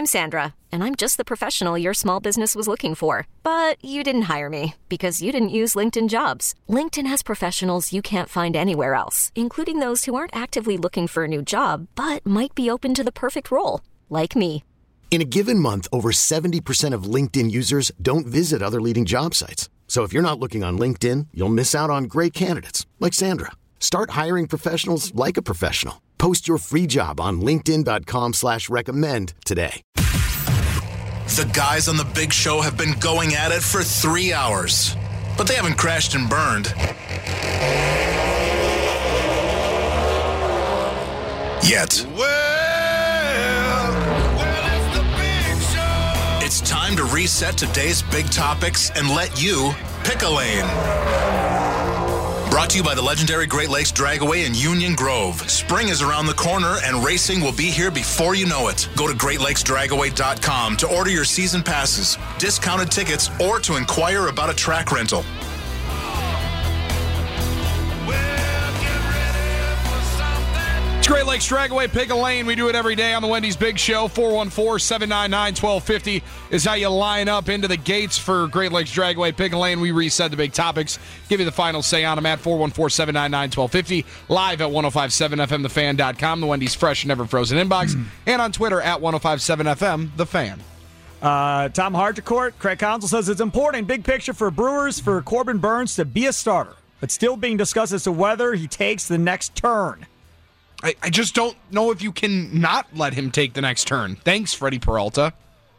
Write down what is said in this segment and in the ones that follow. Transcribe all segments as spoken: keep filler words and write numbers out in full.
I'm Sandra, and I'm just the professional your small business was looking for. But you didn't hire me because you didn't use LinkedIn Jobs. LinkedIn has professionals you can't find anywhere else, including those who aren't actively looking for a new job, but might be open to the perfect role, like me. In a given month, over seventy percent of LinkedIn users don't visit other leading job sites. So if you're not looking on LinkedIn, you'll miss out on great candidates like Sandra. Start hiring professionals like a professional. Post your free job on linkedin.com slash recommend today. The guys on the Big Show have been going at it for three hours, but they haven't crashed and burned yet. Well, well, it's the Big Show. It's time to reset today's big topics and let you pick a lane. Brought to you by the legendary Great Lakes Dragaway in Union Grove. Spring is around the corner and racing will be here before you know it. Go to great lakes dragaway dot com to order your season passes, discounted tickets, or to inquire about a track rental. It's Great Lakes Dragaway, pick a lane. We do it every day on the Wendy's Big Show. four one four, seven nine nine, one two five zero is how you line up into the gates for Great Lakes Dragaway, pick a lane. We reset the big topics, give you the final say on them at four one four, seven nine nine, one two five zero, live at ten fifty-seven F M the fan dot com, the Wendy's fresh, never frozen inbox, mm. and on Twitter at ten fifty-seven F M the fan. Uh, Tom Hardecourt, Craig Counsell says it's important, big picture for Brewers, for Corbin Burnes to be a starter, but still being discussed as to whether he takes the next turn. I, I just don't know if you can not let him take the next turn. Thanks, Freddie Peralta.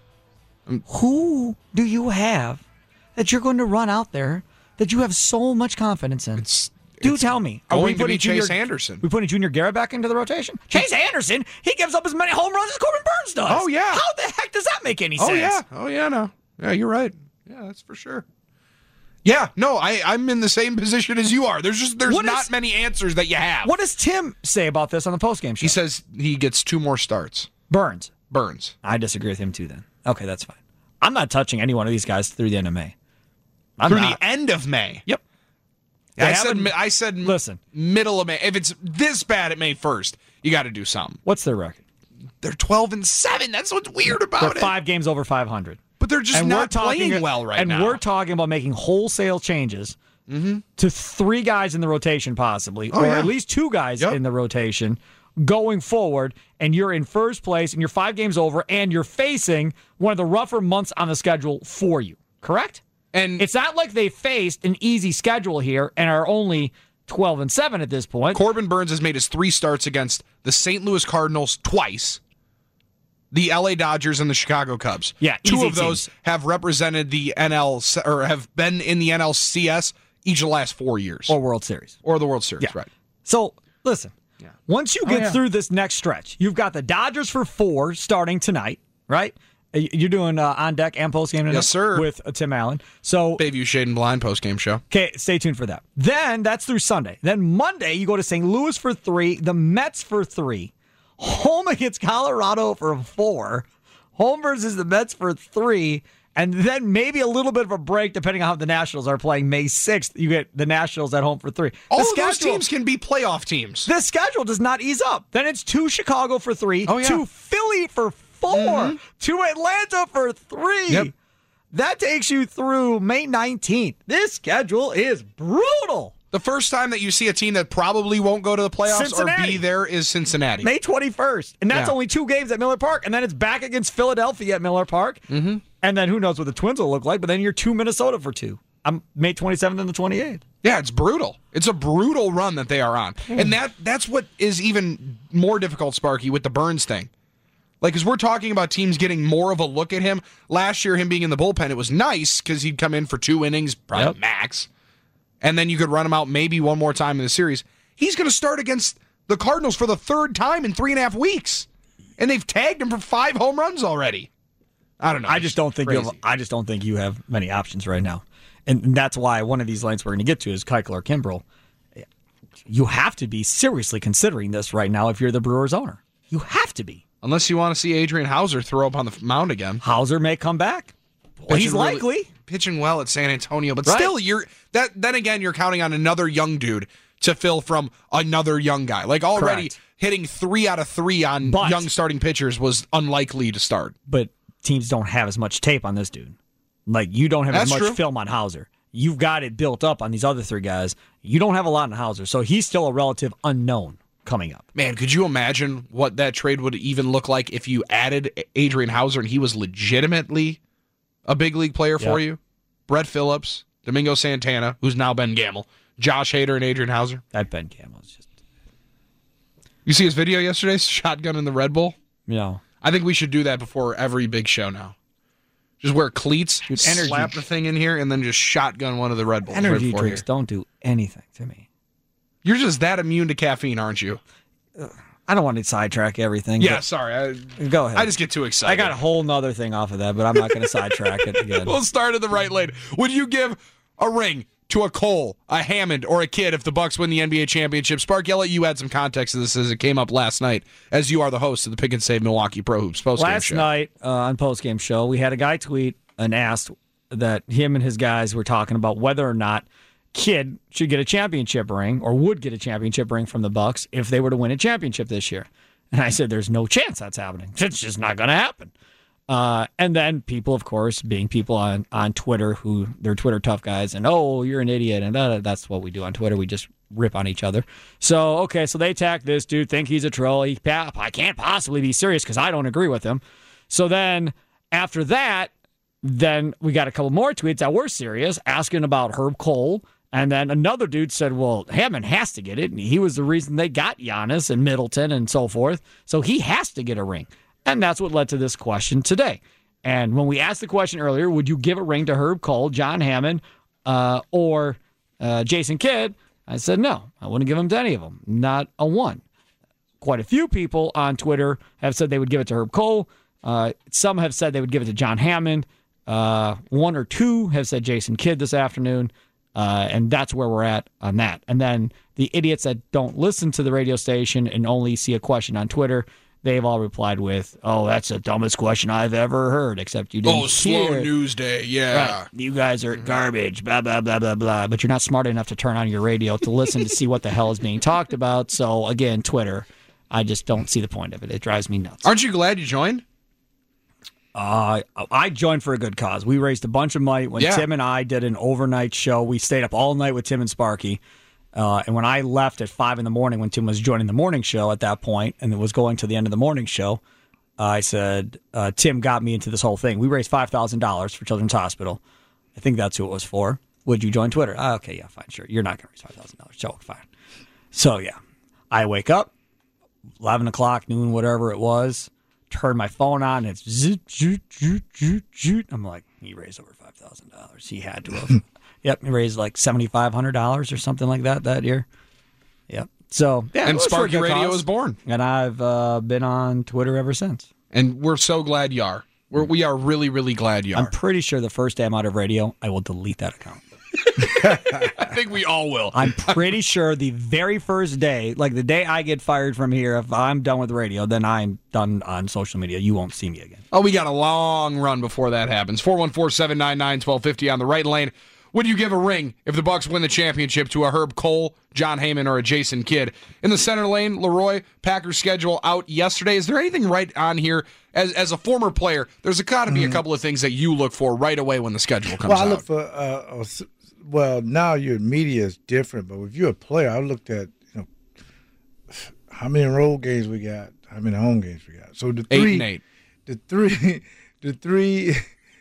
Who do you have that you're going to run out there that you have so much confidence in? It's, do it's tell me. Are Are we we putting Chase Junior, Anderson? We putting Junior Garrett back into the rotation? Chase Anderson, he gives up as many home runs as Corbin Burnes does. Oh, yeah. How the heck does that make any oh, sense? Oh, yeah. Oh, yeah, no. Yeah, you're right. Yeah, that's for sure. Yeah, no, I, I'm in the same position as you are. There's just there's What not is- many answers that you have. What does Tim say about this on the postgame show? He says he gets two more starts. Burnes. Burnes. I disagree with him too then. Okay, that's fine. I'm not touching any one of these guys through the end of May. I'm Through not. the end of May. Yep. I They said, haven't- mi- I said Listen. middle of May. If it's this bad at May first, you got to do something. What's their record? They're twelve and seven. That's what's weird about They're it. five games over five hundred. But they're just and not we're talking, playing well right and now. And we're talking about making wholesale changes mm-hmm. to three guys in the rotation possibly, oh, or yeah. at least two guys yep. in the rotation going forward, and you're in first place, and you're five games over, and you're facing one of the rougher months on the schedule for you, correct? And it's not like they faced an easy schedule here and are only twelve and seven at this point. Corbin Burnes has made his three starts against the Saint Louis Cardinals twice, the L A Dodgers, and the Chicago Cubs. Yeah, two easy of those teams. have represented the N L C- or have been in the N L C S each of the last four years, Or World Series. or the World Series. Yeah. Right. So, listen, Yeah. once you Oh, get yeah. through this next stretch, you've got the Dodgers for four starting tonight, right? Uh, You're doing uh, on deck and post game tonight Yes, sir. with uh, Tim Allen. So, Bayview Shade and Blind post game show. okay, stay tuned for that. Then that's through Sunday. Then Monday you go to Saint Louis for three, the Mets for three, home against Colorado for four, home versus the Mets for three, and then maybe a little bit of a break depending on how the Nationals are playing. May sixth, you get the Nationals at home for three. All the of those schedule- teams can be playoff teams. The schedule does not ease up. Then it's to Chicago for three, Oh, yeah. to Philly for four, Mhm. to Atlanta for three. Yep. That takes you through May nineteenth. This schedule is brutal. The first time that you see a team that probably won't go to the playoffs Cincinnati. or be there is Cincinnati. May twenty-first. And that's Yeah. only two games at Miller Park. And then it's back against Philadelphia at Miller Park. Mm-hmm. And then who knows what the Twins will look like. But then you're to Minnesota for two. I'm May twenty-seventh and the twenty-eighth. Yeah, it's brutal. It's a brutal run that they are on. And that that's what is even more difficult, Sparky, with the Burnes thing. Like, as we're talking about teams getting more of a look at him, last year him being in the bullpen, it was nice because he'd come in for two innings, probably Yep. max, and then you could run him out maybe one more time in the series. He's going to start against the Cardinals for the third time in three and a half weeks, and they've tagged him for five home runs already. I don't know. I just don't think you have, Crazy. I just don't think you have many options right now. And that's why one of these lanes we're going to get to is Keuchel or Kimbrel. You have to be seriously considering this right now if you're the Brewers owner. You have to be. Unless you want to see Adrian Hauser throw up on the mound again. Hauser may come back. Well, he's Pitching really- likely. pitching well at San Antonio, but Right. still, you're that. Then again, you're counting on another young dude to fill from another young guy. Like already Correct. hitting three out of three on But- young starting pitchers was unlikely to start. But teams don't have as much tape on this dude. Like, you don't have That's as much true. film on Hauser. You've got it built up on these other three guys. You don't have a lot on Hauser, so he's still a relative unknown coming up. Man, could you imagine what that trade would even look like if you added Adrian Hauser and he was legitimately a big league player for Yep. you? Brett Phillips, Domingo Santana, who's now Ben Gamble, Josh Hader, and Adrian Hauser. That Ben Camel's just, You see his video yesterday, shotgun in the Red Bull? you know. I think we should do that before every big show now. Just wear cleats, Dude, energy- slap the thing in here, and then just shotgun one of the Red Bulls right Energy before drinks here. don't do anything to me. You're just that immune to caffeine, aren't you? I don't want to sidetrack everything. Yeah, but- sorry. I, Go ahead. I just get too excited. I got a whole nother thing off of that, but I'm not going to sidetrack it again. We'll start in the right lane. Would you give a ring to a Cole, a Hammond, or a Kidd if the Bucks win the N B A championship? Sparky, I'll let you add some context to this as it came up last night, as you are the host of the Pick and Save Milwaukee Pro Hoops postgame Last show. night uh, on postgame show, we had a guy tweet and asked that him and his guys were talking about whether or not Kidd should get a championship ring or would get a championship ring from the Bucks if they were to win a championship this year. And I said, there's no chance that's happening. It's just not going to happen. Uh, and then people, of course, being people on, on Twitter who they're Twitter tough guys and, oh, you're an idiot. And uh, that's what we do on Twitter. We just rip on each other. So, okay, so they attack this dude, think he's a troll. He, I can't possibly be serious because I don't agree with him. So then after that, then we got a couple more tweets that were serious asking about Herb Cole. And then another dude said, well, Hammond has to get it. And he was the reason they got Giannis and Middleton and so forth. So he has to get a ring. And that's what led to this question today. And when we asked the question earlier, would you give a ring to Herb Cole, John Hammond, uh, or uh, Jason Kidd? I said no. I wouldn't give them to any of them. Not a one. Quite a few people on Twitter have said they would give it to Herb Cole. Uh, some have said they would give it to John Hammond. Uh, one or two have said Jason Kidd this afternoon. Uh, and that's where we're at on that. And then the idiots that don't listen to the radio station and only see a question on Twitter, they've all replied with, oh, that's the dumbest question I've ever heard, except you didn't Oh, slow hear. news day, yeah. Right. You guys are garbage, blah, blah, blah, blah, blah. But you're not smart enough to turn on your radio to listen to see what the hell is being talked about. So, again, Twitter, I just don't see the point of it. It drives me nuts. Aren't you glad you joined? Uh, I joined for a good cause. We raised a bunch of money when Yeah. Tim and I did an overnight show. We stayed up all night with Tim and Sparky. Uh, and when I left at five in the morning, when Tim was joining the morning show at that point, and it was going to the end of the morning show, I said, uh, Tim got me into this whole thing. We raised five thousand dollars for Children's Hospital. I think that's who it was for. Would you join Twitter? Ah, okay, yeah, fine, sure. You're not going to raise five thousand dollars. So, fine. So, yeah. I wake up, eleven o'clock, noon, whatever it was, turn my phone on, and it's zoot, zoot, zoot, zoot, zoot. I'm like, he raised over five thousand dollars. He had to have. Yep, he raised like seven thousand five hundred dollars or something like that that year. Yep. So, yeah. it And was for a Sparky good Radio cause. was born. And I've uh, been on Twitter ever since. And we're so glad you are. We're, we are really, really glad you are. I'm pretty sure the first day I'm out of radio, I will delete that account. I think we all will. I'm pretty sure the very first day, like the day I get fired from here, if I'm done with radio, then I'm done on social media. You won't see me again. Oh, we got a long run before that happens. four one four, seven nine nine, one two five zero on the right lane. Would you give a ring if the Bucks win the championship to a Herb Cole, John Heyman, or a Jason Kidd? In the center lane, Leroy, Packers schedule out yesterday. Is there anything right on here? As as a former player, there's got to be a couple of things that you look for right away when the schedule comes Well, I out. look for, uh, a s- well, now your media is different, but if you're a player, I looked at, you know, how many road games we got, how many home games we got. So the Eight three, and eight. the three, the three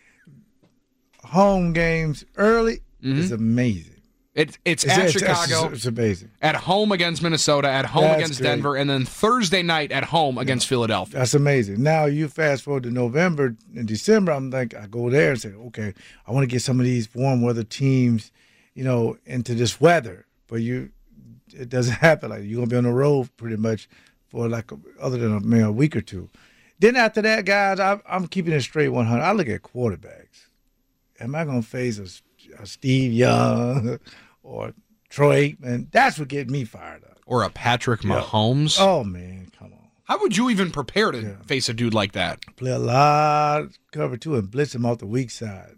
home games early is amazing. It, it's It's, at it's- it's- Chicago, It's, amazing. at home against Minnesota, at home That's against great. Denver, and then Thursday night at home against Philadelphia. That's amazing. Now you fast forward to November and December. I'm like, I go there and say, okay, I want to get some of these warm weather teams, you know, into this weather. But you, it doesn't happen. Like you're gonna be on the road pretty much for like a, other than a, maybe a week or two. Then after that, guys, I, I'm keeping it straight one hundred. I look at quarterbacks. Am I gonna face a, a Steve Young or Troy Aikman? That's what get me fired up. Or a Patrick Mahomes. Oh man, come on. How would you even prepare to face a dude like that? Play a lot of cover two and blitz him off the weak side.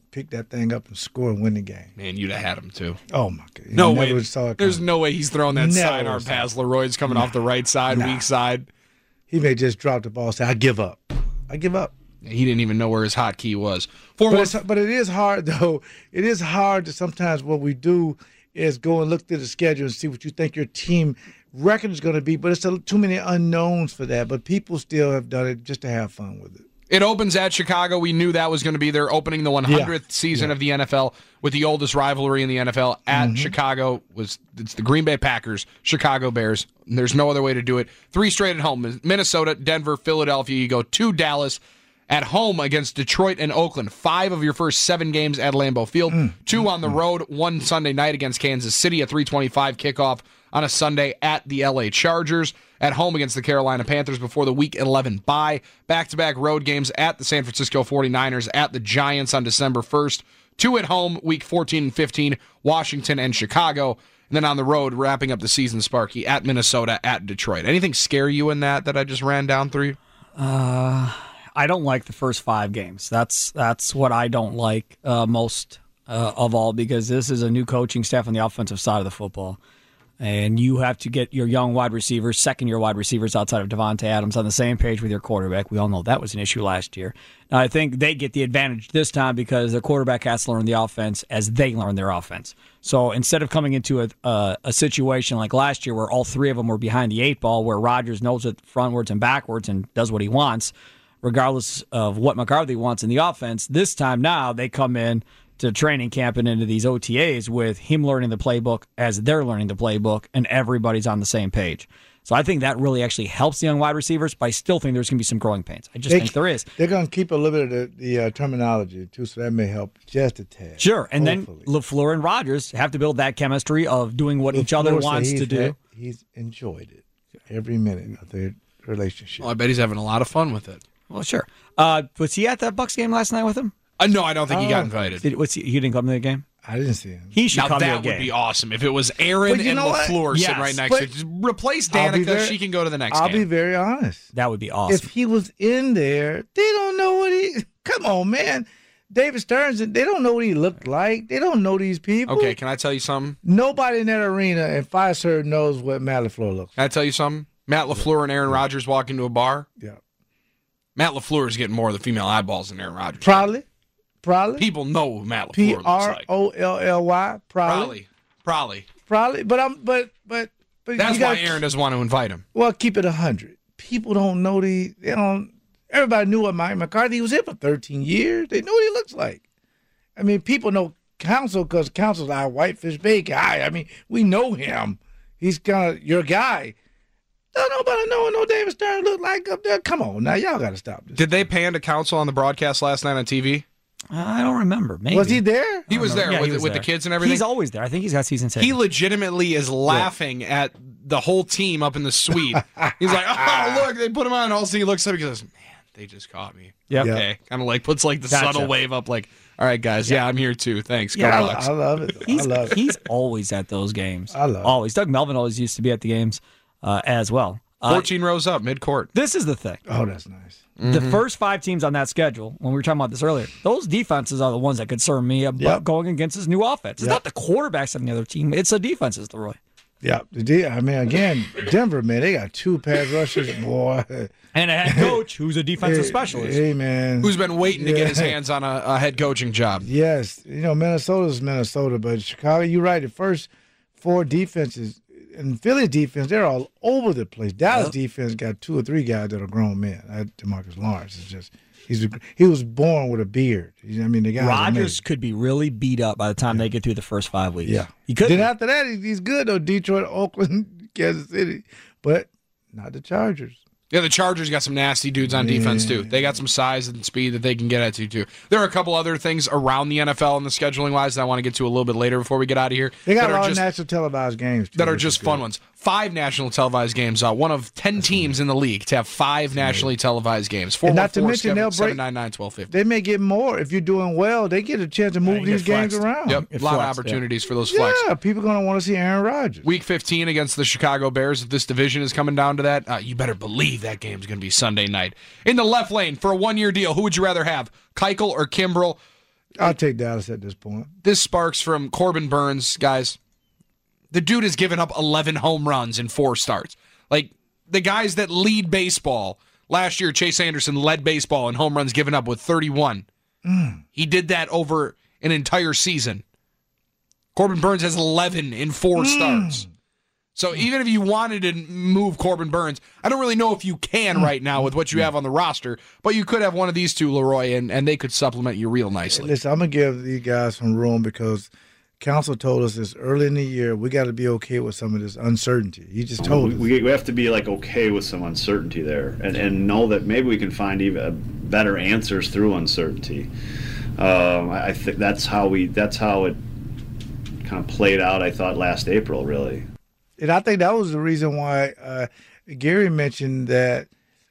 pick that thing up and score and win the game. Man, you'd have had him too. Oh my God! No Never way. saw it There's coming. no way he's throwing that Never sidearm saw pass. it. Leroy's coming Nah. off the right side, Nah. weak side. He may just drop the ball and say, I give up. I give up. He didn't even know where his hotkey was. Four But, one- it's, but it is hard, though. It is hard to sometimes what we do is go and look through the schedule and see what you think your team record is going to be. But it's a, too many unknowns for that. But people still have done it just to have fun with it. It opens at Chicago. We knew that was going to be their opening the one hundredth Yeah. season Yeah. of the N F L with the oldest rivalry in the N F L at Mm-hmm. Chicago. Was it's the Green Bay Packers, Chicago Bears. There's no other way to do it. Three straight at home: Minnesota, Denver, Philadelphia. You go to Dallas. At home against Detroit and Oakland. Five of your first seven games at Lambeau Field. Mm. Two on the road. One Sunday night against Kansas City. A three twenty-five kickoff on a Sunday at the L A Chargers. At home against the Carolina Panthers before the Week eleven bye. Back-to-back road games at the San Francisco forty-niners, at the Giants on December first. Two at home, Week fourteen and fifteen, Washington and Chicago. And then on the road, wrapping up the season, Sparky, at Minnesota, at Detroit. Anything scare you in that that I just ran down through you? Uh, I don't like the first five games. That's that's what I don't like uh, most uh, of all, because this is a new coaching staff on the offensive side of the football. And you have to get your young wide receivers, second-year wide receivers outside of Devontae Adams, on the same page with your quarterback. We all know that was an issue last year. Now, I think they get the advantage this time because their quarterback has to learn the offense as they learn their offense. So instead of coming into a, a, a situation like last year where all three of them were behind the eight ball, where Rodgers knows it frontwards and backwards and does what he wants, regardless of what McCarthy wants in the offense, this time now they come in to training camp and into these O T As with him learning the playbook as they're learning the playbook, and everybody's on the same page. So I think that really actually helps the young wide receivers, but I still think there's going to be some growing pains. I just They- think there is. They're going to keep a little bit of the, the uh, terminology, too, so that may help just a tad. Sure, and hopefully. then LaFleur and Rodgers have to build that chemistry of doing what each other LaFleur said wants he's to do. had- he's enjoyed it every minute of their relationship. Well, I bet he's having a lot of fun with it. Well, sure. Uh, was he at that Bucs game last night with him? Uh, no, I don't think he got Oh. invited. Did, was he, he didn't come to the game? I didn't see him. He should Now come to a that game. would be awesome if it was Aaron But you and know what? LaFleur sitting Yes, right next but- to it. Just replace I'll be Danica. very- She can go to the next I'll game. be very honest. That would be awesome. If he was in there, they don't know what he. Come on, man. David Stearns, they don't know what he looked like. They don't know these people. Okay, can I tell you something? Nobody in that arena and Pfizer knows what Matt LaFleur looks Can I tell you something? Matt LaFleur and Aaron Rodgers walk into a bar. like. Yeah. Matt LaFleur is getting more of the female eyeballs than Aaron Rodgers. Probably. Probably. People know who Matt LaFleur P looks R like. O L L Y. Probably. Probably. Probably. Probably. But I'm. But but but That's you why gotta, Aaron doesn't want to invite him. Well, keep it a hundred. People don't know the. They don't. Everybody knew what Mike McCarthy was here for thirteen years. They know what he looks like. I mean, people know Counsell because Counsell's our whitefish bay guy. I mean, we know him. He's kind of your guy. Don't nobody know what no David Stern look like up there. Come on now, y'all got to stop this. Did they pan to Counsell on the broadcast last night on T V? I don't remember. Maybe. Was he there? He was there Yeah, with, he was with there. the kids and everything. He's always there. I think he's got season tickets. He legitimately is laughing at the whole team up in the suite. He's like, "Oh, look, they put him on." And all of a sudden, he looks up. He goes, "Man, they just caught me." Yep. Yeah. Okay, kind of like puts like the Gotcha. subtle wave up, like, "All right, guys, yeah, I'm here too. Thanks, go Yeah, Bucks." I, I love it. Though. I He's, love it. he's always at those games. I love it. Always. Doug Melvin always used to be at the games uh, as well. Uh, fourteen rows up, mid court. this is the thing. Oh, that's nice. The first five teams on that schedule, when we were talking about this earlier, those defenses are the ones that concern me about Yep. going against this new offense. It's Yep. not the quarterbacks on the other team. It's the defenses, Leroy. Yeah, the D- I mean, again, Denver, man, they got two pass rushers, boy. And a head coach who's a defensive Hey, specialist. Hey, man. Who's been waiting to get his Yeah. hands on a, a head coaching job? Yes, you know Minnesota's Minnesota, but Chicago, you're right. The first four defenses and Philly defense, they're all over the place. Dallas defense got two or three guys that are grown men. I, DeMarcus Lawrence is just he's a, he was born with a beard. You know, I mean, the guy Rodgers could be really beat up by the time they get through the first five weeks. Yeah, He could. Then be. after that, he- he's good though. Detroit, Oakland, Kansas City, but not the Chargers. Yeah, the Chargers got some nasty dudes on defense, too. They got some size and speed that they can get at, too, too. There are a couple other things around the N F L and the scheduling-wise that I want to get to a little bit later before we get out of here. They got that a are lot of just- national televised games too, that are which is just fun good. ones. Five national televised games. Uh, one of ten teams in the league to have five nationally televised games. And not to mention they'll break- seven nine nine, twelve fifty. They may get more if you're doing well. They get a chance to move you these get games flexed. around. Yep, It a lot of flexed, opportunities for those flex. Yeah, people are going to want to see Aaron Rodgers. Week fifteen against the Chicago Bears. If this division is coming down to that, uh, you better believe that game's going to be Sunday night. In the left lane for a one-year deal, who would you rather have, Keuchel or Kimbrel? I'll take Dallas at this point. This sparks from Corbin Burns, guys. The dude has given up eleven home runs in four starts. Like, the guys that lead baseball, last year Chase Anderson led baseball in home runs given up with thirty-one. Mm. He did that over an entire season. Corbin Burns has eleven in four mm. starts. So even if you wanted to move Corbin Burns, I don't really know if you can right now with what you have on the roster, but you could have one of these two, Leroy, and, and they could supplement you real nicely. Listen, I'm going to give these guys some room because Council told us this early in the year, we got to be okay with some of this uncertainty. He just told we, us. We have to be like okay with some uncertainty there and, and know that maybe we can find even better answers through uncertainty. Um, I think that's how we that's how it kind of played out, I thought, last April, really. And I think that was the reason why uh, Gary mentioned that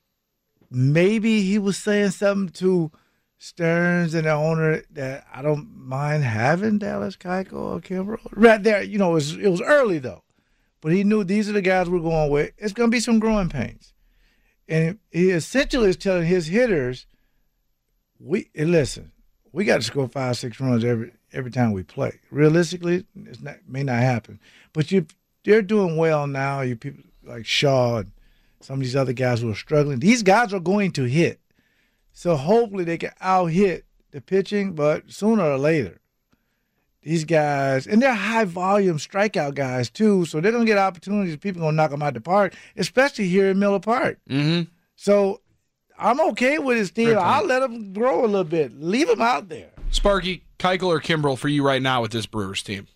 maybe he was saying something to Stearns and the owner that I don't mind having Dallas Keuchel or Kimbrel. Right there, you know, it was, it was early, though. But he knew these are the guys we're going with. It's going to be some growing pains. And he essentially is telling his hitters, we listen, we got to score five, six runs every every time we play. Realistically, it may not happen. But you they're doing well now. You people like Shaw and some of these other guys who are struggling. These guys are going to hit. So hopefully they can out-hit the pitching, but sooner or later, these guys, and they're high-volume strikeout guys too, so they're going to get opportunities. People are going to knock them out the park, especially here in Miller Park. Mm-hmm. So I'm okay with his team. I'll let him grow a little bit. Leave him out there. Sparky, Keuchel or Kimbrel for you right now with this Brewers team?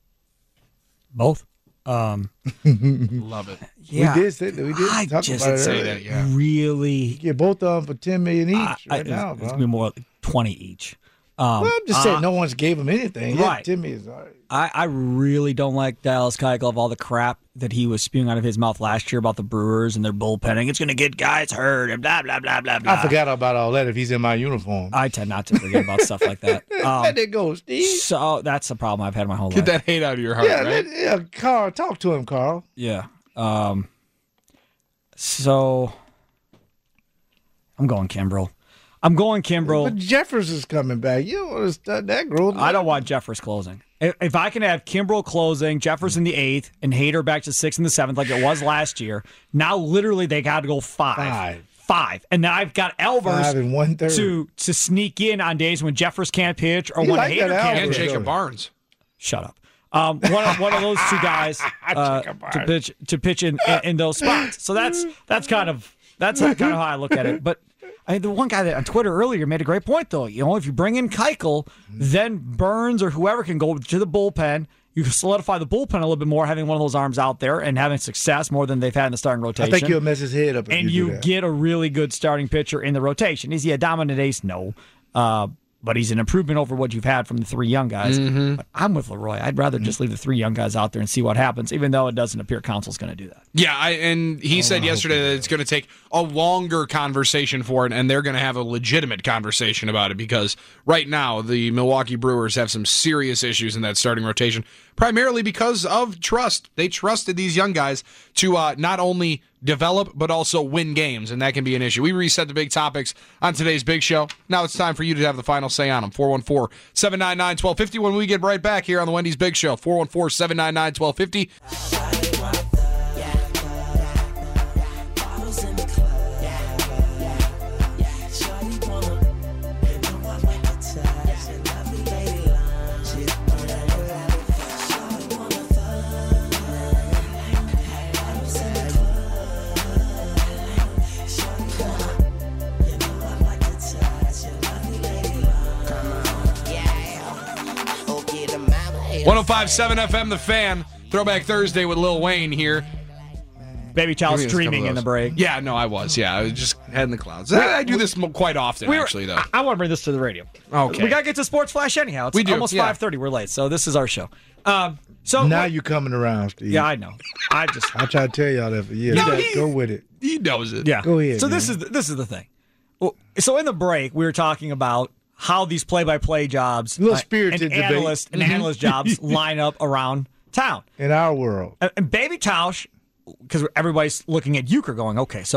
Both. Um, Love it. Yeah, we did say that. We did I talk just about it say earlier. that. Yeah, really. You get both of them for ten million each I, right I, now, it's, bro. it's gonna be more like twenty each. Um, well, I'm just saying, uh, no one's gave him anything. Right. Yeah, ten million is all right. I, I really don't like Dallas Keuchel of all the crap that he was spewing out of his mouth last year about the Brewers and their bullpenning. It's going to get guys hurt and blah, blah, blah, blah, blah. I forgot about all that if he's in my uniform. I tend not to forget about stuff like that. Um, let it go, Steve. So that's the problem I've had my whole Get life. that hate out of your heart, Yeah, right? let, yeah, Carl, talk to him, Carl. Yeah. Um, so I'm going Kimbrel. I'm going Kimbrel. But Jeffers is coming back. You don't want to start that growth. I don't want Jeffers closing. If, if I can have Kimbrel closing, Jeffers in the eighth, and Hader back to sixth and the seventh like it was last year, now literally they got to go five. Five. Five. And now I've got Elvers Five and one third. to, to sneak in on days when Jeffers can't pitch or You when like Hader that can't And Elvers. pitch. Jacob Barnes. Shut up. Um, one of one of those two guys uh, to pitch to pitch in, in, in those spots. So that's that's kind of that's kind of how I look at it. But I mean, the one guy that on Twitter earlier made a great point, though. You know, if you bring in Keuchel, then Burns or whoever can go to the bullpen. You can solidify the bullpen a little bit more, having one of those arms out there and having success more than they've had in the starting rotation. I think you'll mess his head up if and you, you do that. get a really good starting pitcher in the rotation. Is he a dominant ace? No. Uh, but he's an improvement over what you've had from the three young guys. Mm-hmm. But I'm with Leroy. I'd rather just leave the three young guys out there and see what happens, even though it doesn't appear Council's going to do that. Yeah, I, and he Oh, said yesterday that it's going to take a longer conversation for it, and they're going to have a legitimate conversation about it because right now the Milwaukee Brewers have some serious issues in that starting rotation, primarily because of trust. They trusted these young guys to uh, not only develop but also win games, and that can be an issue. We reset the big topics on today's big show. Now it's time for you to have the final say on them. four one four, seven nine nine, one two five zero when we get right back here on the Wendy's Big Show. four one four, seven nine nine, one two five zero. one oh five point seven F M, The Fan. Throwback Thursday with Lil Wayne here. Baby Child Give me a streaming couple in of the those. break. Yeah, no, I was. Yeah, I was just head in the clouds. I, I do this mo- quite often, We were- actually, though. I, I want to bring this to the radio. Okay. We got to get to Sports Flash anyhow. It's We do, almost yeah. five thirty. We're late, so this is our show. Um, so Now what- you coming around, Steve. Yeah, I know. I just I try to tell y'all that for years. No, You he- Go with it. He knows it. Yeah. Go ahead, So this man. is the, this is the thing. Well, so in the break, we were talking about how these play-by-play jobs, A little uh, spirited and debate. analyst and analyst jobs line up around town. In our world. And, and Baby Tausch, because everybody's looking at Euchre going, okay, so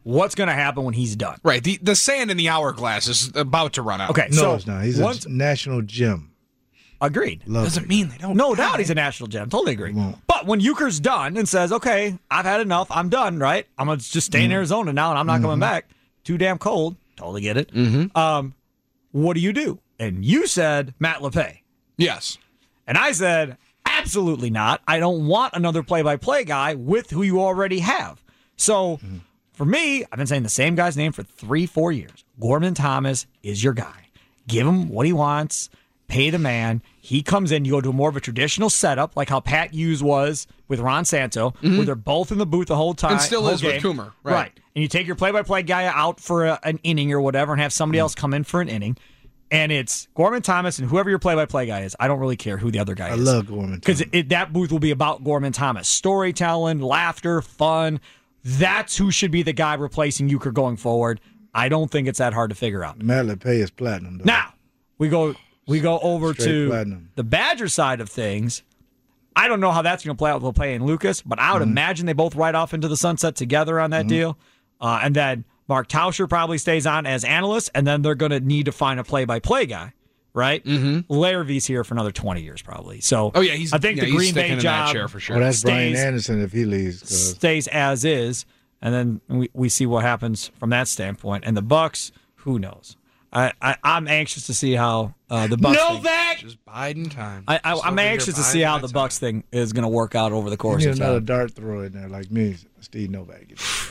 what's going to happen when he's done. Right. The the sand in the hourglass is about to run out. Okay, No, so it's not. He's once, a national gem. agreed. Love Doesn't it. mean they don't. No die. doubt he's a national gem. Totally agree. He won't. But when Euchre's done and says, okay, I've had enough, I'm done, right? I'm going to just stay in Arizona now and I'm not Mm-hmm. coming back. Too damn cold. Totally get it. Mm-hmm. Um, what do you do? And you said Matt LePay. Yes. And I said, absolutely not. I don't want another play-by-play guy with who you already have. So for me, I've been saying the same guy's name for three, four years. Gorman Thomas is your guy. Give him what he wants. Pay the man. He comes in. You go to more of a traditional setup, like how Pat Hughes was with Ron Santo, where they're both in the booth the whole time. And still whole is with game. Coomer, right. Right. And you take your play-by-play guy out for a, an inning or whatever and have somebody else come in for an inning. And it's Gorman Thomas and whoever your play-by-play guy is. I don't really care who the other guy I is. love Gorman Because that booth will be about Gorman Thomas. Storytelling, laughter, fun. That's who should be the guy replacing Euchre going forward. I don't think it's that hard to figure out. Matt LePay is platinum, though. Now, we go we go over Straight to platinum. the Badger side of things. I don't know how that's going to play out with LePay and Lucas, but I would Mm-hmm. imagine they both ride off into the sunset together on that deal. Uh, and then Mark Tauscher probably stays on as analyst, and then they're going to need to find a play-by-play guy. Right? Mm-hmm. Larravee's here for another twenty years, probably. So, Oh yeah, he's. I think yeah, the he's Green Bay sticking in job that chair for sure. Well, that's Brian stays- Anderson if he leaves. 'cause stays as is, and then we, we see what happens from that standpoint. And the Bucks, who knows? I, I I'm anxious to see how uh, the Bucks. thing- Novak! Just biding time. I, I, Just I'm over here anxious to biding see how my the time. Bucks thing is going to work out over the You course need of another time. dart thrower in there like me, Steve Novak.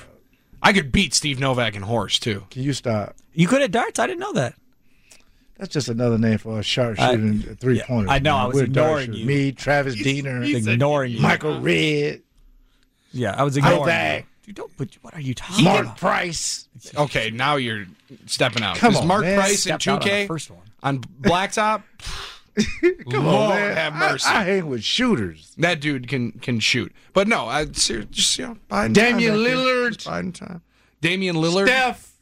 I could beat Steve Novak in horse too. Can you stop? You good at darts? I didn't know that. That's just another name for a sharp I- shooting three yeah, pointers. I know, I was ignoring you. Me, Travis Diener, Ignoring you. Michael Red, Yeah, I was ignoring Novak, you. Dude, don't put. What are you talking Mark about? Price. Okay, now you're stepping out. Come 'Cause on, Mark man. Price in Stepped out on two K the first one. on Blacktop. Come Lord on, man. have mercy. I, I hang with shooters. That dude can can shoot. But no, I ser- just you know, biding Damian time back here. Lillard. Just biding time. Damian Lillard. Steph.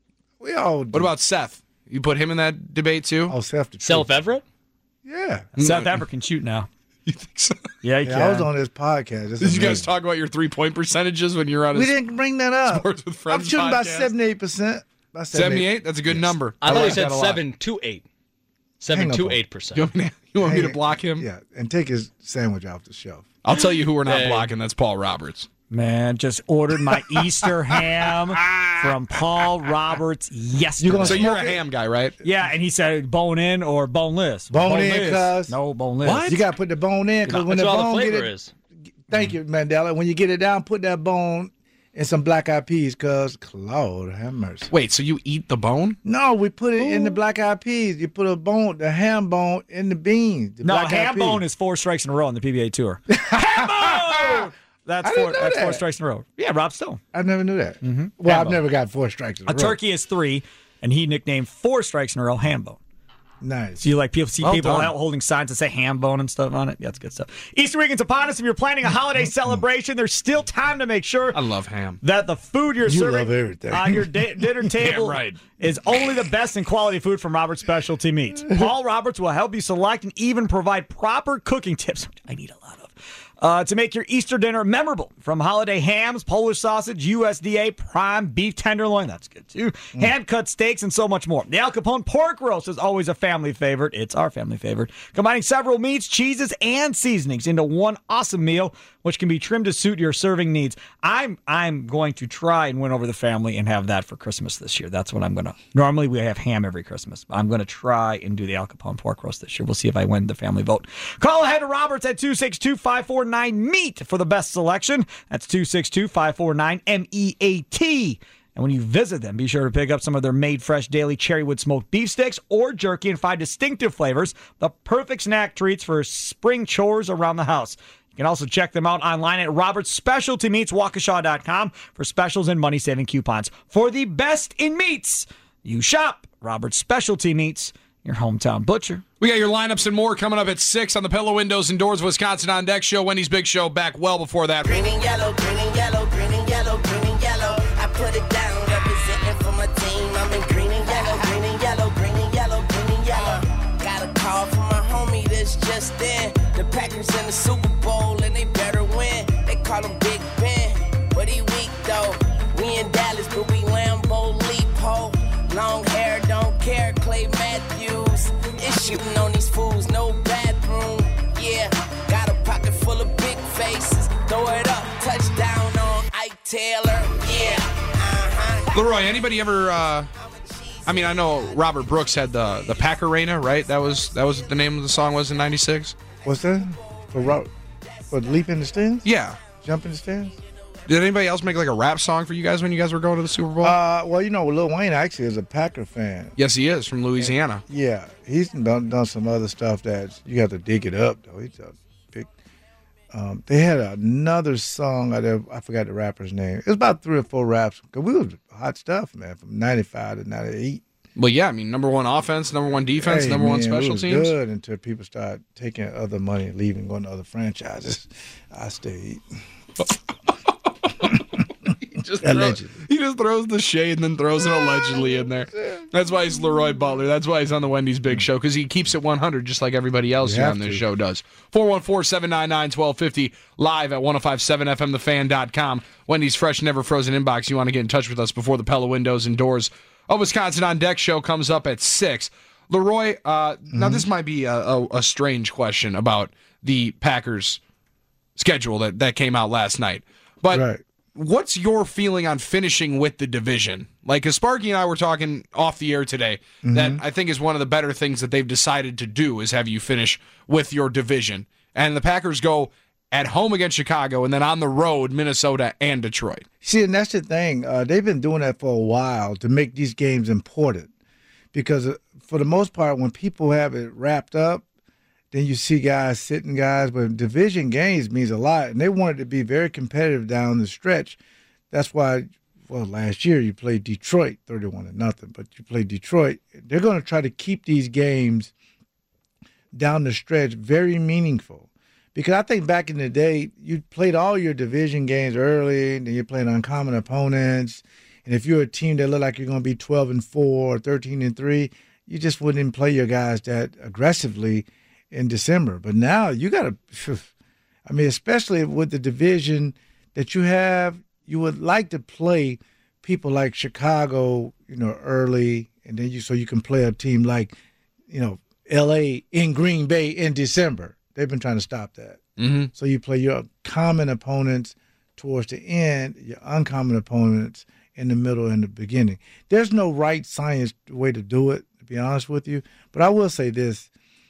We all. What about Seth? You put him in that debate too? oh Seth? The Self truth. Everett? Yeah. South Africa can shoot now. You think so? Yeah, he Yeah, can. I was on this podcast. It's Did you guys amazing. talk about your three point percentages when you were on? We his didn't bring that up. Sports with Friends I'm shooting about podcast? seventy-eight percent. About seventy-eight? That's a good number. I thought like you said that a lot. seven to eight. Seven Hang to up on- eight percent. You want me to, you want me to Hey, block him? Yeah, and take his sandwich off the shelf. I'll tell you who we're not Hey. blocking. That's Paul Roberts. Man, just ordered my Easter ham from Paul Roberts yesterday. You gonna So you're a smoke it? ham guy, right? Yeah, and he said bone in or boneless. Bone in, Boneless. cuz. No, boneless. You got to put the bone in because when That's the where all bone the get flavor it. is. Thank you, Mandela. When you get it down, put that bone in some black eyed peas, cuz Lord have mercy. Wait, so you eat the bone? No, we put it in the black eyed peas. You put a bone, the ham bone, in the beans. The No, black-eyed ham peas. bone is four strikes in a row on the P B A tour. Ham bone! That's I four. didn't know That's four that. strikes in a row. Yeah, Rob Stone. I never knew that. Mm-hmm. Well, Ham I've bone. never got four strikes in a, A row. turkey is three, and he nicknamed four strikes in a row ham bone. Nice. So you like people see Well people done. out holding signs that say ham bone and stuff on it. Yeah, that's good stuff. Easter weekend's upon us. If you're planning a holiday celebration, there's still time to make sure I love ham. that the food you're You serving love everything. on your da- dinner table right. is only the best and quality food from Roberts Specialty Meats. Paul Roberts will help you select and even provide proper cooking tips, which I need a lot of, uh, to make your Easter dinner memorable. From holiday hams, Polish sausage, U S D A prime beef tenderloin, that's good too, hand-cut steaks, and so much more. The Al Capone pork roast is always a family favorite. It's our family favorite. Combining several meats, cheeses, and seasonings into one awesome meal, which can be trimmed to suit your serving needs. I'm I'm going to try and win over the family and have that for Christmas this year. That's what I'm going to. Normally we have ham every Christmas. I'm going to try and do the Al Capone pork roast this year. We'll see if I win the family vote. Call ahead to Roberts at two six two, five four nine, M E A T for the best selection. That's two six two, five four nine, M E A T. And when you visit them, be sure to pick up some of their made fresh daily cherrywood smoked beef sticks or jerky and find distinctive flavors, the perfect snack treats for spring chores around the house. You can also check them out online at Roberts Specialty Meats, Waukesha dot com for specials and money-saving coupons. For the best in meats, you shop Roberts Specialty Meats, your hometown butcher. We got your lineups and more coming up at six on the Pillow Windows and Doors Wisconsin On Deck show. Wendy's Big Show back well before that. Green and yellow, green and yellow, green and yellow, green and yellow. I put it down, representing for my team. I'm in green and yellow, green and yellow, green and yellow, green and yellow. Got a call from my homie that's just in. The Packers in the Super Bowl and they better win. They call him Big Ben, but he weak though. We in Dallas, but Shooting on these fools, no bathroom. Yeah, got a pocket full of big faces. Throw it up, touchdown on Ike Taylor. Yeah, uh-huh. Leroy, anybody ever? Uh, I mean, I know Robert Brooks had the the Pack-A-Rana, right? That was that was what the name of the song was in ninety-six. What's that? For rock, for leap in the stands? Yeah, jump in the stands. Did anybody else make like a rap song for you guys when you guys were going to the Super Bowl? Uh, well, you know, Lil Wayne actually is a Packer fan. Yes, he is from Louisiana. And, yeah, he's done done some other stuff that you have to dig it up though. He's a big. Um, they had another song. I I forgot the rapper's name. It was about three or four raps. Cause we was hot stuff, man, from ninety-five to ninety-eight. Well, yeah, I mean, number one offense, number one defense, hey, number man, one special it was teams. Good until people start taking other money and leaving, going to other franchises. I stayed. he, just throws, he just throws the shade and then throws an allegedly in there. That's why he's Leroy Butler. That's why he's on the Wendy's Big Show, because he keeps it one hundred just like everybody else here on this to. show does. four one four, seven nine nine, one two five zero, live at ten fifty-seven F M the fan dot com. Wendy's Fresh Never Frozen Inbox. You want to get in touch with us before the Pella Windows and Doors of Wisconsin on Deck show comes up at six. Leroy, uh, mm-hmm. now this might be a, a, a strange question about the Packers' schedule that, that came out last night. But right. what's your feeling on finishing with the division? Like, because Sparky and I were talking off the air today, mm-hmm. that I think is one of the better things that they've decided to do is have you finish with your division. And the Packers go at home against Chicago and then on the road, Minnesota and Detroit. See, and that's the thing. Uh, they've been doing that for a while to make these games important. Because for the most part, when people have it wrapped up, then you see guys sitting guys. But division games means a lot. And they wanted to be very competitive down the stretch. That's why, well, last year you played Detroit thirty-one to nothing. But you played Detroit. They're going to try to keep these games down the stretch very meaningful. Because I think back in the day, you played all your division games early, and then you played uncommon opponents. And if you're a team that look like you're going to be twelve and four or thirteen and three, you just wouldn't play your guys that aggressively in December. But now you got to, I mean, especially with the division that you have, you would like to play people like Chicago, you know, early, and then you so you can play a team like, you know, L A in Green Bay in December. They've been trying to stop that. Mm-hmm. So you play your common opponents towards the end, your uncommon opponents in the middle and the beginning. There's no right science way to do it, to be honest with you. But I will say this.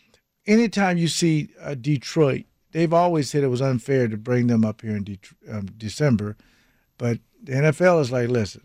Anytime you see uh, Detroit, they've always said it was unfair to bring them up here in De- um, December. But the N F L is like, listen,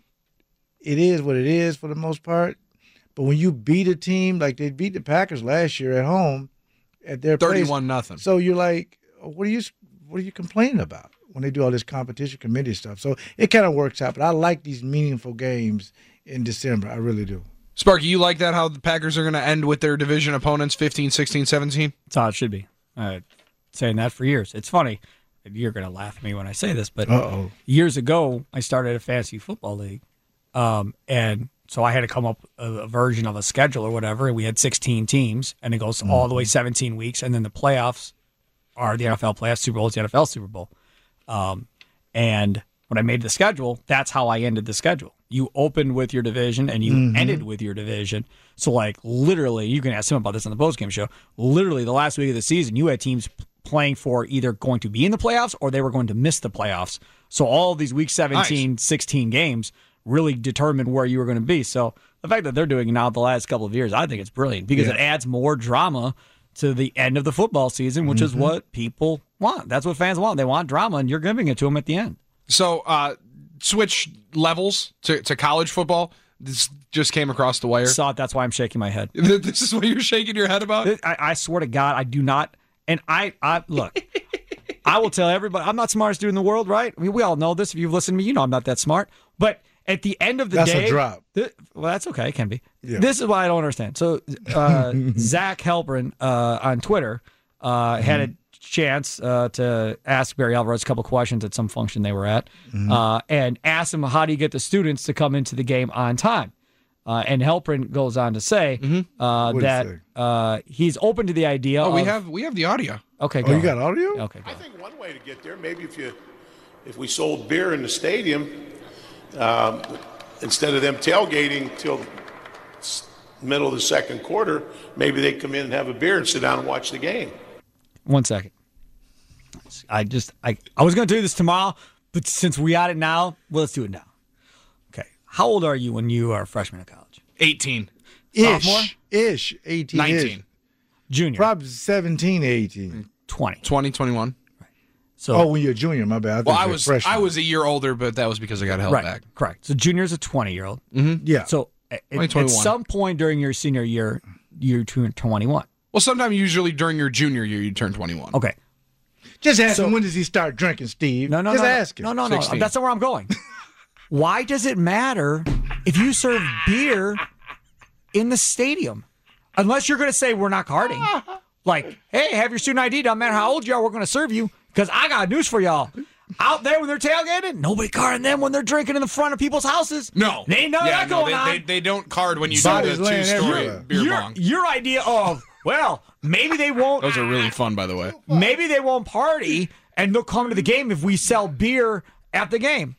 it is what it is for the most part. But when you beat a team, like they beat the Packers last year at home, at their thirty-one nothing. So you're like, what are you what are you complaining about when they do all this competition committee stuff? So it kind of works out. But I like these meaningful games in December. I really do. Sparky, you like that, how the Packers are going to end with their division opponents fifteen, sixteen, seventeen? That's how it should be. I've been saying that for years. It's funny. You're going to laugh at me when I say this, but Uh-oh. years ago, I started a fantasy football league. Um, and so I had to come up with a, a version of a schedule or whatever, and we had sixteen teams, and it goes mm-hmm. all the way seventeen weeks, and then the playoffs are the N F L playoffs, Super Bowl is the N F L Super Bowl. Um, and when I made the schedule, that's how I ended the schedule. You opened with your division, and you mm-hmm. ended with your division. So, like, literally, you can ask him about this on the postgame show, literally the last week of the season, you had teams playing for either going to be in the playoffs or they were going to miss the playoffs. So all of these week seventeen, nice. sixteen games really determined where you were going to be. So the fact that they're doing it now the last couple of years, I think it's brilliant because yeah. it adds more drama to the end of the football season, which mm-hmm. is what people want. That's what fans want. They want drama, and you're giving it to them at the end. So uh, switch levels to, to college football. This just came across the wire. Saw it. That's why I'm shaking my head. This is what you're shaking your head about? I, I swear to God, I do not. And I, I look, I will tell everybody, I'm not the smartest dude in the world, right? I mean, we all know this. If you've listened to me, you know I'm not that smart. But at the end of the that's day. That's a drop. Th- well, that's okay. It can be. Yeah. This is what I don't understand. So uh, Zach Halpern uh, on Twitter uh, mm-hmm. had a chance uh, to ask Barry Alvarez a couple questions at some function they were at mm-hmm. uh, and asked him, how do you get the students to come into the game on time? Uh, and Halpern goes on to say mm-hmm. uh, that uh, he's open to the idea. Oh, of, we have we have the audio. Okay, go oh, you got audio? Okay, go I think one way to get there, maybe if you if we sold beer in the stadium um, instead of them tailgating till middle of the second quarter, maybe they come in and have a beer and sit down and watch the game. One second. I just I, I was going to do this tomorrow, but since we got it now, well, let's do it now. Okay. How old are you when you are a freshman in college? eighteen. Sophomore? Ish. Ish. eighteen. nineteen. Ish. Junior. Probably seventeen, eighteen. twenty. twenty, twenty-one. So, oh, when you're a junior, my bad. I well, think I you're a was freshman. I was a year older, but that was because I got held right, back. correct. So junior's a twenty-year-old. Mm-hmm. Yeah. So at, at twenty-one. some point during your senior year, you turn twenty-one. Well, sometime usually during your junior year, you turn twenty-one. Okay. Just ask So- him, when does he start drinking, Steve? No, no, Just no. ask him. No, no, no. sixteen. That's not where I'm going. Why does it matter if you serve beer in the stadium? Unless you're going to say we're not carding. Like, hey, have your student I D. Doesn't matter how old you are, we're going to serve you. Because I got news for y'all. Out there when they're tailgating, nobody carding them when they're drinking in the front of people's houses. No. They ain't none yeah, of that no, going they, on. They, they don't card when you Bodies do the laying two-story everywhere. beer your, bong. your idea of, well, maybe they won't. Those are really fun, by the way. Maybe they won't party and they'll come to the game if we sell beer at the game.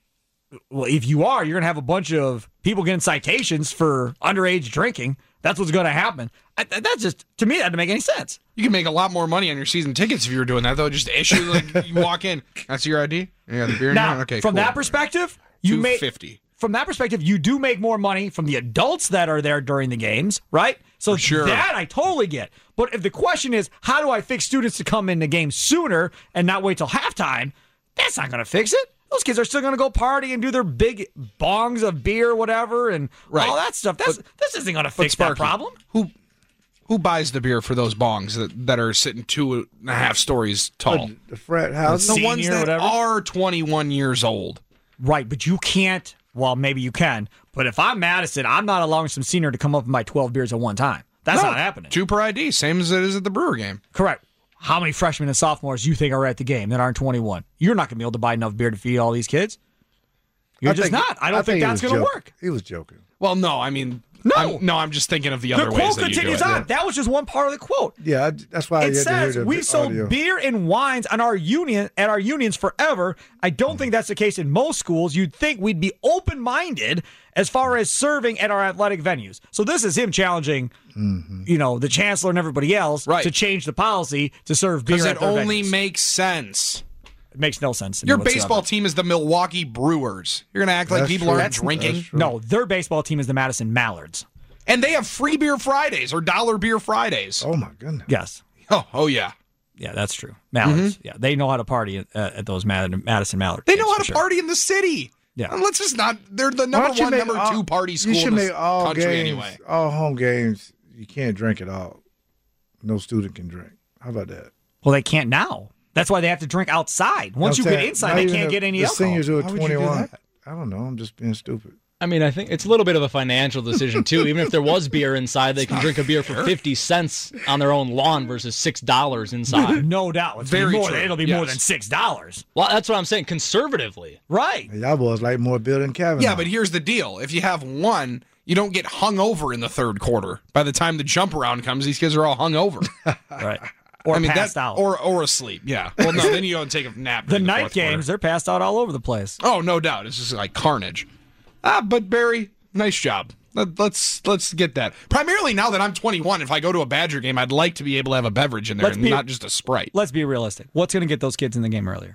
Well, if you are, you're going to have a bunch of people getting citations for underage drinking. That's what's going to happen. I, that's just, to me, that doesn't make any sense. You can make a lot more money on your season tickets if you were doing that, though. Just issue, like, you walk in, that's your I D? You got the beer in Now, here? Okay, from cool. that perspective, you two make fifty. From that perspective, you do make more money from the adults that are there during the games, right? So For sure. that I totally get. But if the question is, how do I fix students to come in the game sooner and not wait till halftime? That's not going to fix it. Those kids are still going to go party and do their big bongs of beer, whatever, and Right. all that stuff. That's, But- this isn't going to But fix that Sparky, problem. Who who buys the beer for those bongs that, that are sitting two and a half stories tall? The, the frat house. The Senior, ones that whatever. are twenty-one years old. Right, but you can't. Well, maybe you can. But if I'm Madison, I'm not allowing some senior to come up and buy twelve beers at one time. That's No, not happening. Two per I D, same as it is at the Brewer game. Correct. How many freshmen and sophomores do you think are at the game that aren't twenty-one? You're not going to be able to buy enough beer to feed all these kids. You're I just think- not. I don't think, he that's was going to joking. work. He was joking. Well, no, I mean, No. I'm, no, I'm just thinking of the The other ways quote that you do continues it. on. That was just one part of the quote. Yeah, I, that's why I It had to hear says the we sold audio. beer and wines on our union at our unions forever. I don't think that's the case in most schools. You'd think we'd be open-minded as far as serving at our athletic venues. So this is him challenging, Mm-hmm. you know, the chancellor and everybody else Right. to change the policy to serve beer Because at it their only venues. makes sense. It makes no sense to me Your whatsoever. baseball team is the Milwaukee Brewers. You're going to act like That's people true. aren't That's- drinking. that's true. No, their baseball team is the Madison Mallards. And they have free beer Fridays or dollar beer Fridays. Oh, my goodness. Yes. Oh, oh yeah. Yeah, that's true. Mallards. Yeah, they know how to party at, uh, at those Mad- Madison Mallards. They know games how for to sure. party in the city. Yeah. And let's just not. They're the Why number don't you one, make number all- two party school You should in the make all country games, anyway. all home games, you can't drink at all. No student can drink. How about that? Well, they can't now. That's why they have to drink outside. Once I'm you get saying, inside, not they even can't the- get any the alcohol. seniors who are Why would you do twenty-one. that? I don't know. I'm just being stupid. I mean, I think it's a little bit of a financial decision, too. Even if there was beer inside, they can drink a beer for fifty cents on their own lawn versus six dollars inside. No doubt. It's Very more true. Than, it'll be Yes. more than six dollars. Well, that's what I'm saying, conservatively. Right. Hey, y'all boys like more beer than Kavanaugh. Yeah, but here's the deal. If you have one, you don't get hung over in the third quarter. By the time the jump around comes, these kids are all hung over. Right. Or I mean, passed that, out. Or, or asleep. Yeah. Well, no, then you don't take a nap. the during night fourth games, quarter. they're passed out all over the place. Oh, no doubt. It's just like carnage. Ah, but Barry, nice job. Let, let's let's get that. Primarily now that I'm twenty-one, if I go to a Badger game, I'd like to be able to have a beverage in there Let's and be- not just a Sprite. Let's be realistic. What's going to get those kids in the game earlier?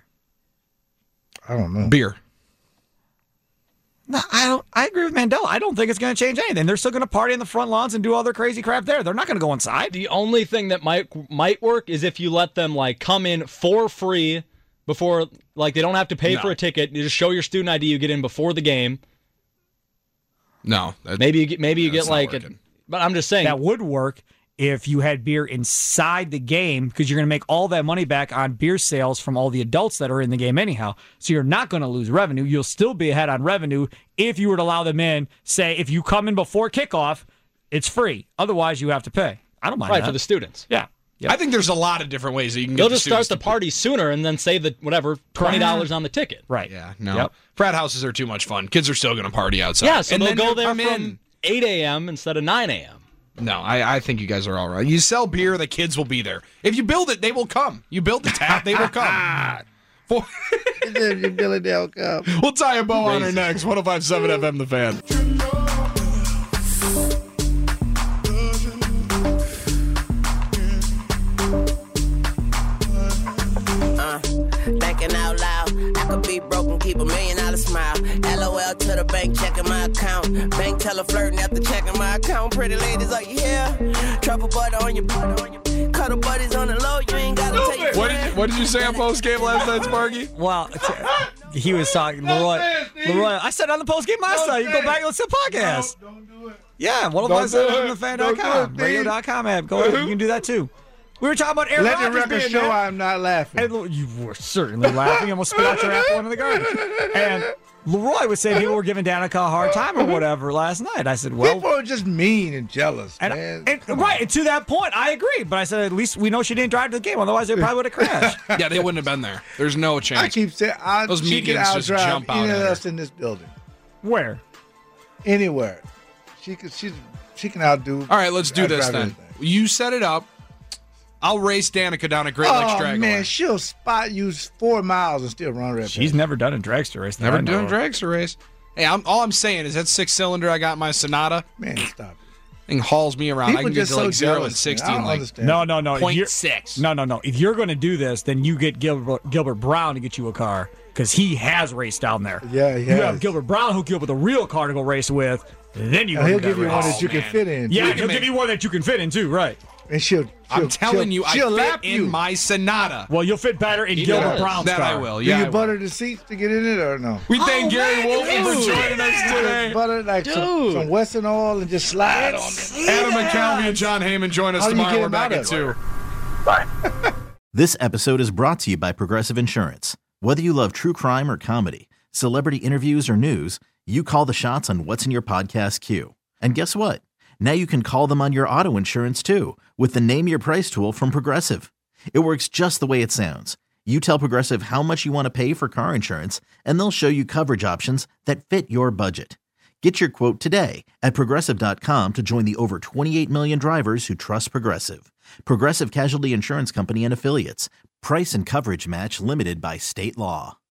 I don't know. Beer. No, I don't. I agree with Mandela. I don't think it's going to change anything. They're still going to party in the front lawns and do all their crazy crap there. They're not going to go inside. The only thing that might might work is if you let them like come in for free before, like they don't have to pay No. for a ticket. You just show your student I D. You get in before the game. No. that- Maybe you get maybe you That's get not like a. working. But I'm just saying That would work if you had beer inside the game because you're going to make all that money back on beer sales from all the adults that are in the game anyhow. So you're not going to lose revenue. You'll still be ahead on revenue if you were to allow them in. Say, if you come in before kickoff, it's free. Otherwise, you have to pay. I don't mind right that. for the students. Yeah. Yep. I think there's a lot of different ways that you can You'll get just the start students the to- party sooner and then save the whatever twenty dollars on the ticket. Right. Yeah, no. Yep. Frat houses are too much fun. Kids are still going to party outside. Yeah, so And they'll then go they'll there come from in. eight a.m. instead of nine a.m. No, I, I think you guys are all right. You sell beer, the kids will be there. If you build it, they will come. You build the tap, they will come. For- Billy Dale Cup. we'll tie a bow on her next. one oh five point seven F M, The Fan. keep a million dollar smile. LOL to the bank, checking my account. Bank teller flirting after checking my account. Pretty ladies, are you here? Truffle butter on your butter on your cuddle buddies on the low. You ain't gotta take your What did, what did you say on post game last night, Sparky? Well, it's, uh, he was talking. Leroy, Leroy, I said on the post game last night. You can go back and listen to the podcast. No, don't do it. Yeah, one of Don't us do on it. the fan Don't dot com, do it, radio dot com app. Go ahead, you can do that too. We were talking about Aaron Let the Rodgers record being show there. I'm not laughing. And you were certainly laughing. Almost spit out your apple into the garbage. And Leroy was saying people were giving Danica a hard time or whatever last night. I said, well, People are just mean and jealous, and, man. and, right, and to that point, I agree. But I said, at least we know she didn't drive to the game. Otherwise, they probably would have crashed. Yeah, they wouldn't have been there. There's no chance. I keep saying I, Those she can meetings just outdrive jump out any at of her. us in this building. Where? Anywhere. She can. She's. She can outdo. All right, let's do this outdrive then. anything. You set it up. I'll race Danica down at Great Lakes Oh Dragway. man, she'll spot you four miles and still run right. She's past. never done a dragster race. that Never I know doing of. dragster race. Hey, I'm, all I'm saying is that six cylinder I got in my Sonata Man, stop it. thing hauls me around. People I can get just to like so zero jealous, and man. sixty I in don't like understand. No, no, no. If point you're- six. No, no, no. If you're going to do this, then you get Gilbert, Gilbert Brown to get you a car because he has raced down there. Yeah, he You have has. Gilbert Brown hook you up with a real car to go race with. Then you And go he'll do give that you one race. that you can man. fit in. Yeah, You he'll can give you one that you can fit in too, right? And she'll. she'll I'm telling she'll, you, I she'll fit lap in you. my Sonata. Well, you'll fit better in He Gilbert does. Brown's That car. I will. Do Yeah, you I will. butter the seats to get in it or no? We thank Oh, Gary man, Wolfen for dude. joining us today. Butter like some, Dude. some Western oil and just slide on it. Adam McCalvey and John Heyman join us How do you tomorrow. get We're him back out at of two. This episode is brought to you by Progressive Insurance. Whether you love true crime or comedy, celebrity interviews or news, you call the shots on what's in your podcast queue. And guess what? Now you can call them on your auto insurance too with the Name Your Price tool from Progressive. It works just the way it sounds. You tell Progressive how much you want to pay for car insurance, and they'll show you coverage options that fit your budget. Get your quote today at Progressive dot com to join the over twenty-eight million drivers who trust Progressive. Progressive Casualty Insurance Company and Affiliates. Price and coverage match limited by state law.